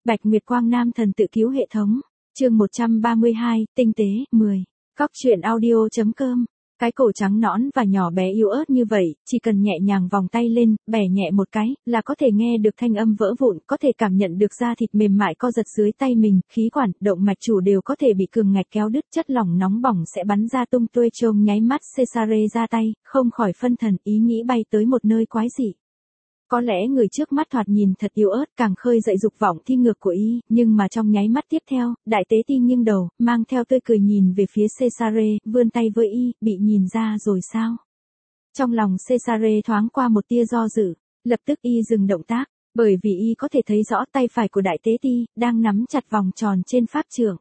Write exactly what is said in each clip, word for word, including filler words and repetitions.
Bạch Nguyệt Quang Nam thần tự cứu hệ thống. Chương một trăm ba mươi hai, tinh tế, mười. Cóc truyện audio.com. Cái cổ trắng nõn và nhỏ bé yếu ớt như vậy, chỉ cần nhẹ nhàng vòng tay lên, bẻ nhẹ một cái, là có thể nghe được thanh âm vỡ vụn, có thể cảm nhận được da thịt mềm mại co giật dưới tay mình, khí quản, động mạch chủ đều có thể bị cường ngạch kéo đứt, chất lỏng nóng bỏng sẽ bắn ra tung tóe trông nháy mắt. Cesare ra tay, không khỏi phân thần, ý nghĩ bay tới một nơi quái dị. Có lẽ người trước mắt thoạt nhìn thật yếu ớt, càng khơi dậy dục vọng thi ngược của y, nhưng mà trong nháy mắt tiếp theo, đại tế ti nghiêng đầu, mang theo tươi cười nhìn về phía Cesare, vươn tay với y, bị nhìn ra rồi sao? Trong lòng Cesare thoáng qua một tia do dự, lập tức y dừng động tác, bởi vì y có thể thấy rõ tay phải của đại tế ti, đang nắm chặt vòng tròn trên pháp trượng.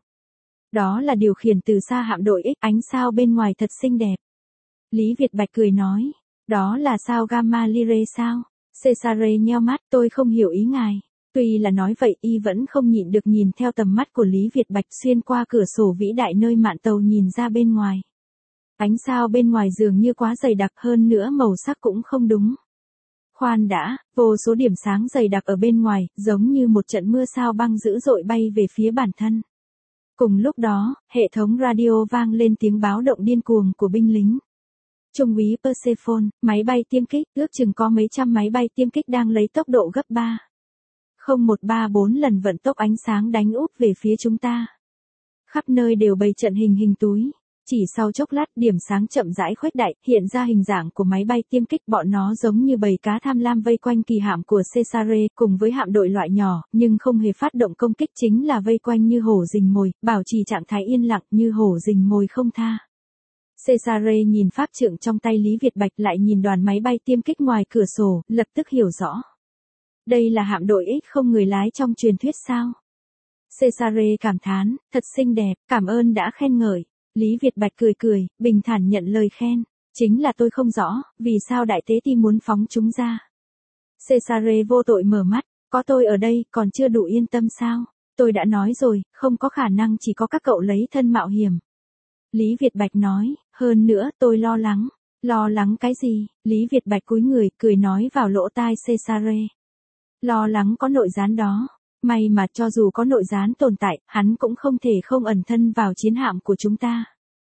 Đó là điều khiển từ xa hạm đội X, ánh sao bên ngoài thật xinh đẹp. Lý Việt Bạch cười nói, đó là sao Gamma Lyrae sao? Cesare nheo mắt, tôi không hiểu ý ngài. Tuy là nói vậy, y vẫn không nhịn được nhìn theo tầm mắt của Lý Việt Bạch xuyên qua cửa sổ vĩ đại nơi mạn tàu nhìn ra bên ngoài. Ánh sao bên ngoài dường như quá dày đặc, hơn nữa màu sắc cũng không đúng. Khoan đã, vô số điểm sáng dày đặc ở bên ngoài, giống như một trận mưa sao băng dữ dội bay về phía bản thân. Cùng lúc đó, hệ thống radio vang lên tiếng báo động điên cuồng của binh lính. Trung úy Persephone, máy bay tiêm kích, ước chừng có mấy trăm máy bay tiêm kích đang lấy tốc độ gấp ba phẩy không một ba bốn lần vận tốc ánh sáng đánh úp về phía chúng ta. Khắp nơi đều bày trận hình hình túi. Chỉ sau chốc lát, điểm sáng chậm rãi khuếch đại, hiện ra hình dạng của máy bay tiêm kích, bọn nó giống như bầy cá tham lam vây quanh kỳ hạm của Cesare, cùng với hạm đội loại nhỏ, nhưng không hề phát động công kích, chính là vây quanh như hổ rình mồi, bảo trì trạng thái yên lặng như hổ rình mồi không tha. Cesare nhìn pháp trượng trong tay Lý Việt Bạch, lại nhìn đoàn máy bay tiêm kích ngoài cửa sổ, lập tức hiểu rõ. Đây là hạm đội X không người lái trong truyền thuyết sao? Cesare cảm thán, thật xinh đẹp, cảm ơn đã khen ngợi. Lý Việt Bạch cười cười, bình thản nhận lời khen. Chính là tôi không rõ, vì sao đại tế ti muốn phóng chúng ra. Cesare vô tội mở mắt, có tôi ở đây, còn chưa đủ yên tâm sao? Tôi đã nói rồi, không có khả năng chỉ có các cậu lấy thân mạo hiểm. Lý Việt Bạch nói, hơn nữa tôi lo lắng. Lo lắng cái gì? Lý Việt Bạch cúi người, cười nói vào lỗ tai Cesare. Lo lắng có nội gián đó. May mà cho dù có nội gián tồn tại, hắn cũng không thể không ẩn thân vào chiến hạm của chúng ta.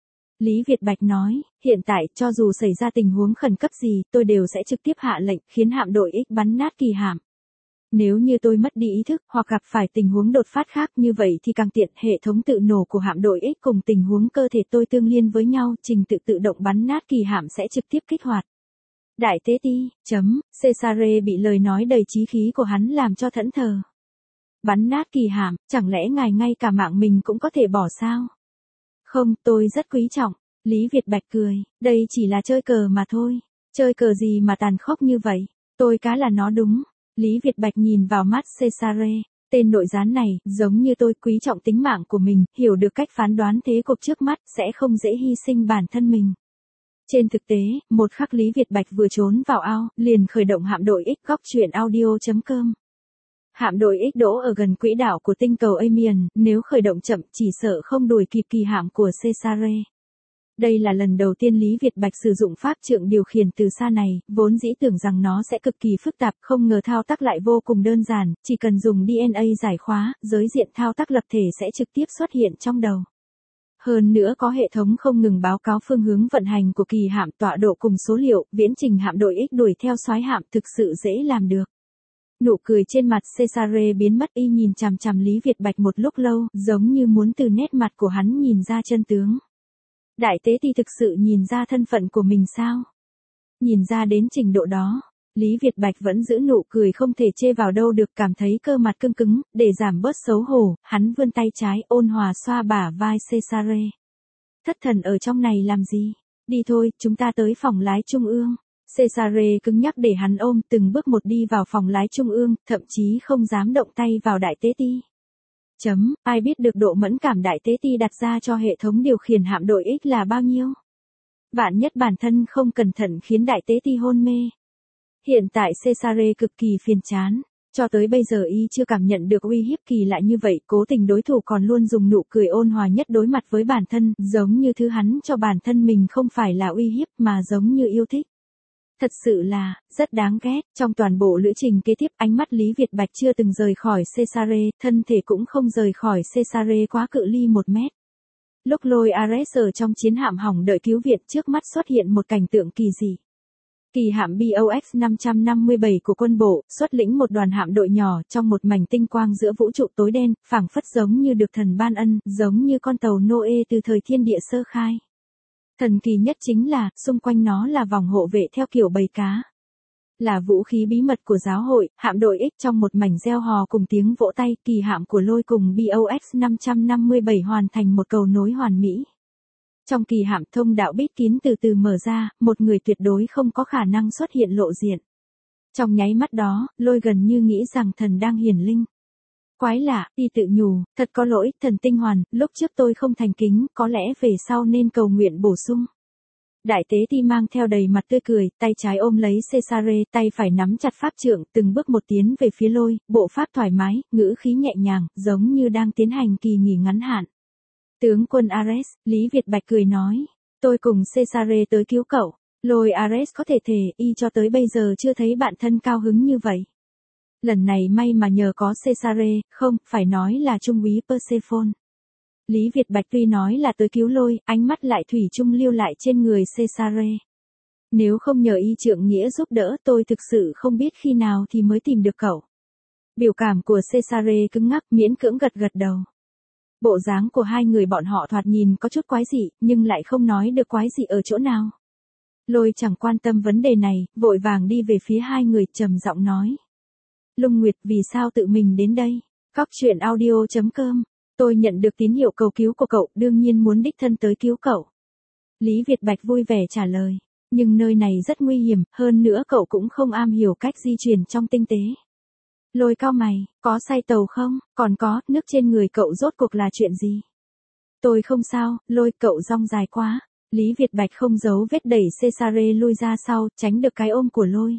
Lý Việt Bạch nói, hiện tại cho dù xảy ra tình huống khẩn cấp gì, tôi đều sẽ trực tiếp hạ lệnh khiến hạm đội X bắn nát kỳ hạm. Nếu như tôi mất đi ý thức, hoặc gặp phải tình huống đột phát khác như vậy thì càng tiện, hệ thống tự nổ của hạm đội X cùng tình huống cơ thể tôi tương liên với nhau, trình tự tự động bắn nát kỳ hạm sẽ trực tiếp kích hoạt. Đại tế ti, chấm, Cesare bị lời nói đầy chí khí của hắn làm cho thẫn thờ. Bắn nát kỳ hạm, chẳng lẽ ngài ngay cả mạng mình cũng có thể bỏ sao? Không, tôi rất quý trọng. Lý Việt Bạch cười, đây chỉ là chơi cờ mà thôi. Chơi cờ gì mà tàn khốc như vậy? Tôi cá là nó đúng. Lý Việt Bạch nhìn vào mắt Cesare, tên nội gián này, giống như tôi, quý trọng tính mạng của mình, hiểu được cách phán đoán thế cục trước mắt, sẽ không dễ hy sinh bản thân mình. Trên thực tế, một khắc Lý Việt Bạch vừa trốn vào ao, liền khởi động hạm đội X. Cóc truyện audio.com. Hạm đội X đỗ ở gần quỹ đạo của tinh cầu Amiens, nếu khởi động chậm chỉ sợ không đuổi kịp kỳ hạm của Cesare. Đây là lần đầu tiên Lý Việt Bạch sử dụng pháp trượng điều khiển từ xa này, vốn dĩ tưởng rằng nó sẽ cực kỳ phức tạp, không ngờ thao tác lại vô cùng đơn giản, chỉ cần dùng đê en a giải khóa, giới diện thao tác lập thể sẽ trực tiếp xuất hiện trong đầu. Hơn nữa có hệ thống không ngừng báo cáo phương hướng vận hành của kỳ hạm, tọa độ cùng số liệu, viễn trình hạm đội X đuổi theo soái hạm thực sự dễ làm được. Nụ cười trên mặt Cesare biến mất, y nhìn chằm chằm Lý Việt Bạch một lúc lâu, giống như muốn từ nét mặt của hắn nhìn ra chân tướng. Đại tế ti thực sự nhìn ra thân phận của mình sao? Nhìn ra đến trình độ đó, Lý Việt Bạch vẫn giữ nụ cười không thể chê vào đâu được, cảm thấy cơ mặt cứng cứng, để giảm bớt xấu hổ, hắn vươn tay trái ôn hòa xoa bả vai Cesare. Thất thần ở trong này làm gì? Đi thôi, chúng ta tới phòng lái trung ương. Cesare cứng nhắc để hắn ôm, từng bước một đi vào phòng lái trung ương, thậm chí không dám động tay vào đại tế ti. Chấm, ai biết được độ mẫn cảm đại tế ti đặt ra cho hệ thống điều khiển hạm đội X là bao nhiêu? Vạn nhất bản thân không cẩn thận khiến đại tế ti hôn mê. Hiện tại Cesare cực kỳ phiền chán. Cho tới bây giờ y chưa cảm nhận được uy hiếp kỳ lạ như vậy, cố tình đối thủ còn luôn dùng nụ cười ôn hòa nhất đối mặt với bản thân, giống như thứ hắn cho bản thân mình không phải là uy hiếp mà giống như yêu thích. Thật sự là, rất đáng ghét, trong toàn bộ lữ trình kế tiếp ánh mắt Lý Việt Bạch chưa từng rời khỏi Cesare, thân thể cũng không rời khỏi Cesare quá cự ly một mét. Lúc lôi Ares ở trong chiến hạm hỏng đợi cứu viện trước mắt xuất hiện một cảnh tượng kỳ dị. Kỳ hạm bê o ích năm năm bảy của quân bộ, xuất lĩnh một đoàn hạm đội nhỏ trong một mảnh tinh quang giữa vũ trụ tối đen, phảng phất giống như được thần ban ân, giống như con tàu Noe từ thời thiên địa sơ khai. Thần kỳ nhất chính là, xung quanh nó là vòng hộ vệ theo kiểu bầy cá. Là vũ khí bí mật của giáo hội, hạm đội X trong một mảnh reo hò cùng tiếng vỗ tay, kỳ hạm của lôi cùng bê o ích năm năm bảy hoàn thành một cầu nối hoàn mỹ. Trong kỳ hạm thông đạo bít kín từ từ mở ra, một người tuyệt đối không có khả năng xuất hiện lộ diện. Trong nháy mắt đó, lôi gần như nghĩ rằng thần đang hiển linh. Quái lạ, y tự nhủ, thật có lỗi, thần tinh hoàn, lúc trước tôi không thành kính, có lẽ về sau nên cầu nguyện bổ sung. Đại tế ti mang theo đầy mặt tươi cười, tay trái ôm lấy Cesare, tay phải nắm chặt pháp trượng, từng bước một tiến về phía lôi, bộ pháp thoải mái, ngữ khí nhẹ nhàng, giống như đang tiến hành kỳ nghỉ ngắn hạn. Tướng quân Ares, Lý Việt Bạch cười nói, tôi cùng Cesare tới cứu cậu. Lôi Ares có thể thề, y cho tới bây giờ chưa thấy bạn thân cao hứng như vậy. Lần này may mà nhờ có Cesare, không, phải nói là trung úy Persephone. Lý Việt Bạch tuy nói là tới cứu lôi, ánh mắt lại thủy chung lưu lại trên người Cesare. Nếu không nhờ y trượng nghĩa giúp đỡ tôi thực sự không biết khi nào thì mới tìm được cậu. Biểu cảm của Cesare cứng ngắc miễn cưỡng gật gật đầu. Bộ dáng của hai người bọn họ thoạt nhìn có chút quái dị, nhưng lại không nói được quái dị ở chỗ nào. Lôi chẳng quan tâm vấn đề này, vội vàng đi về phía hai người trầm giọng nói. Lung Nguyệt vì sao tự mình đến đây? Cóc truyện audio chấm com. Tôi nhận được tín hiệu cầu cứu của cậu, đương nhiên muốn đích thân tới cứu cậu. Lý Việt Bạch vui vẻ trả lời. Nhưng nơi này rất nguy hiểm, hơn nữa cậu cũng không am hiểu cách di chuyển trong tinh tế. Lôi cao mày, có say tàu không? Còn có, nước trên người cậu rốt cuộc là chuyện gì? Tôi không sao, lôi cậu rong dài quá. Lý Việt Bạch không giấu vết đẩy Cesare lui ra sau, tránh được cái ôm của lôi.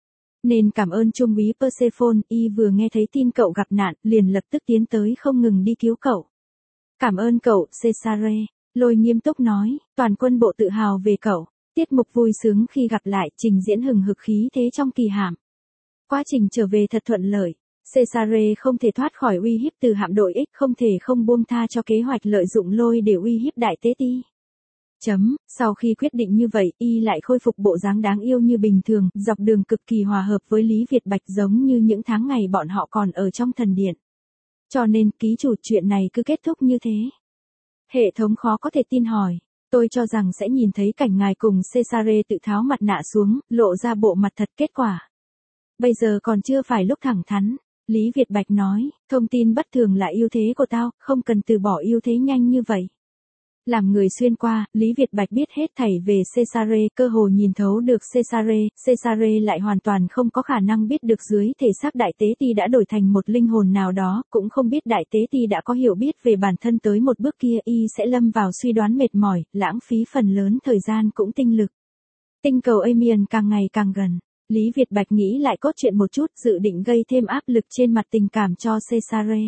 Nên cảm ơn trung úy Persephone, y vừa nghe thấy tin cậu gặp nạn, liền lập tức tiến tới không ngừng đi cứu cậu. Cảm ơn cậu, Cesare. Lôi nghiêm túc nói, toàn quân bộ tự hào về cậu. Tiết mục vui sướng khi gặp lại, trình diễn hừng hực khí thế trong kỳ hạm. Quá trình trở về thật thuận lợi. Cesare không thể thoát khỏi uy hiếp từ hạm đội X, không thể không buông tha cho kế hoạch lợi dụng lôi để uy hiếp đại tế ti. Chấm, sau khi quyết định như vậy, y lại khôi phục bộ dáng đáng yêu như bình thường, dọc đường cực kỳ hòa hợp với Lý Việt Bạch giống như những tháng ngày bọn họ còn ở trong thần điện. Cho nên, ký chủ chuyện này cứ kết thúc như thế. Hệ thống khó có thể tin hỏi, tôi cho rằng sẽ nhìn thấy cảnh ngài cùng Cesare tự tháo mặt nạ xuống, lộ ra bộ mặt thật kết quả. Bây giờ còn chưa phải lúc thẳng thắn. Lý Việt Bạch nói, thông tin bất thường là ưu thế của tao, không cần từ bỏ ưu thế nhanh như vậy. Làm người xuyên qua, Lý Việt Bạch biết hết thảy về Cesare, cơ hồ nhìn thấu được Cesare, Cesare lại hoàn toàn không có khả năng biết được dưới thể xác đại tế ti đã đổi thành một linh hồn nào đó, cũng không biết đại tế ti đã có hiểu biết về bản thân tới một bước kia, y sẽ lâm vào suy đoán mệt mỏi, lãng phí phần lớn thời gian cũng tinh lực. Tinh cầu Amiens càng ngày càng gần. Lý Việt Bạch nghĩ lại cốt truyện một chút, dự định gây thêm áp lực trên mặt tình cảm cho Cesare.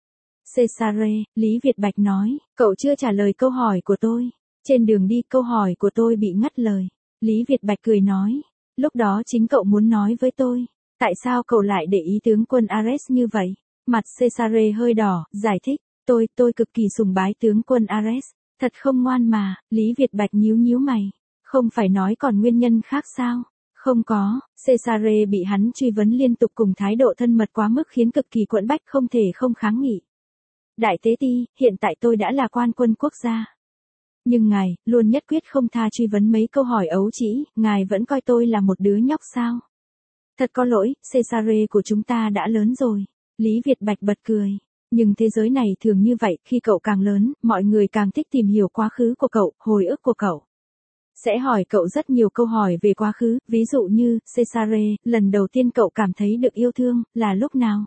Cesare, Lý Việt Bạch nói, cậu chưa trả lời câu hỏi của tôi. Trên đường đi, câu hỏi của tôi bị ngắt lời. Lý Việt Bạch cười nói, lúc đó chính cậu muốn nói với tôi. Tại sao cậu lại để ý tướng quân Ares như vậy? Mặt Cesare hơi đỏ, giải thích, tôi, tôi cực kỳ sùng bái tướng quân Ares. Thật không ngoan mà, Lý Việt Bạch nhíu nhíu mày. Không phải nói còn nguyên nhân khác sao? Không có, Cesare bị hắn truy vấn liên tục cùng thái độ thân mật quá mức khiến cực kỳ quẫn bách không thể không kháng nghị. Đại tế ti, hiện tại tôi đã là quan quân quốc gia. Nhưng ngài, luôn nhất quyết không tha truy vấn mấy câu hỏi ấu trĩ, ngài vẫn coi tôi là một đứa nhóc sao? Thật có lỗi, Cesare của chúng ta đã lớn rồi. Lý Việt Bạch bật cười. Nhưng thế giới này thường như vậy, khi cậu càng lớn, mọi người càng thích tìm hiểu quá khứ của cậu, hồi ức của cậu. Sẽ hỏi cậu rất nhiều câu hỏi về quá khứ, ví dụ như, Cesare, lần đầu tiên cậu cảm thấy được yêu thương, là lúc nào?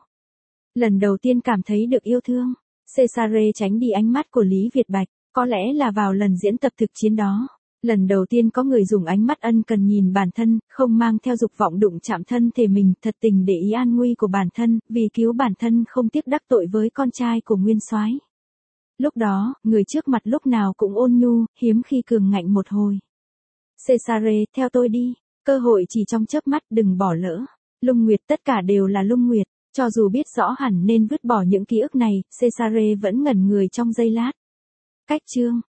Lần đầu tiên cảm thấy được yêu thương, Cesare tránh đi ánh mắt của Lý Việt Bạch, có lẽ là vào lần diễn tập thực chiến đó. Lần đầu tiên có người dùng ánh mắt ân cần nhìn bản thân, không mang theo dục vọng đụng chạm thân thể mình, thật tình để ý an nguy của bản thân, vì cứu bản thân không tiếc đắc tội với con trai của nguyên soái. Lúc đó, người trước mặt lúc nào cũng ôn nhu, hiếm khi cường ngạnh một hồi. Cesare, theo tôi đi. Cơ hội chỉ trong chớp mắt, đừng bỏ lỡ. Lung Nguyệt, tất cả đều là Lung Nguyệt. Cho dù biết rõ hẳn nên vứt bỏ những ký ức này, Cesare vẫn ngẩn người trong giây lát. Cách chương